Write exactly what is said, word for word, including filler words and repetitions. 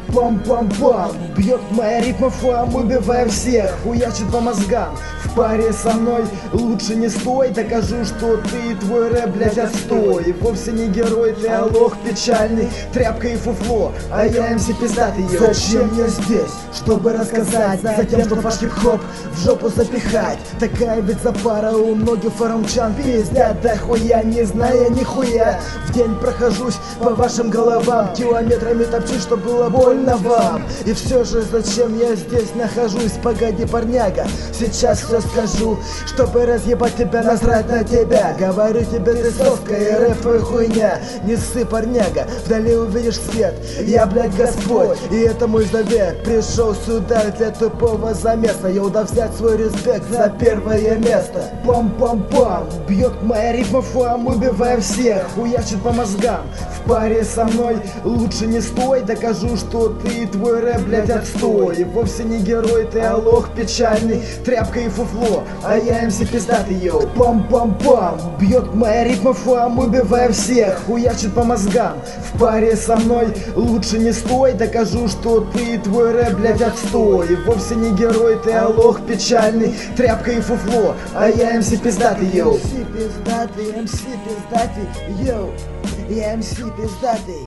Пам-пам-пам, бьет моя ритма фам, убивая всех, хуячит по мозгам. В паре со мной лучше не стой, докажу, что ты и твой рэп, блядь, отстой. И вовсе не герой, ты а лох печальный, тряпка и фуфло, а я эм си пиздатый. Зачем я здесь? Чтобы рассказать, затем, что ваш хип-хоп в жопу запихать. Такая ведь запара у многих форумчан, пиздят да хуя, не зная нихуя. В день прохожусь по вашим головам, километрами топчу, что было больно вам. И все же зачем я здесь нахожусь? Погоди, парняга, сейчас все скажу, чтобы разъебать тебя, насрать на тебя. Говорю тебе, ты соска и рэп твоя хуйня. Не ссы, парняга, вдали увидишь свет. Я, блядь, Господь, и это мой завет. Пришел сюда для тупого замеса, я удав взять свой респект за первое место. Пам-пам-пам, бьет моя ритма фам, убивая всех, хуячит по мозгам. В паре со мной лучше не стой, докажу, что ты и твой рэп, блядь, отстой. И вовсе не герой, ты а лох печальный, тряпка и фуфло, а я эм си пиздатый, йоу. Пам-пам-пам, бьет моя ритма фам, убивая всех, хуячит по мозгам. В паре со мной лучше не стой, докажу, что ты и твой рэп, блядь, отстой. И вовсе не герой, ты а лох печальный, тряпка и фуфло, а я эм си пиздатый, йоу. эм си пиздатый, эм си пиздатый, йоу. Я эм си пиздатый.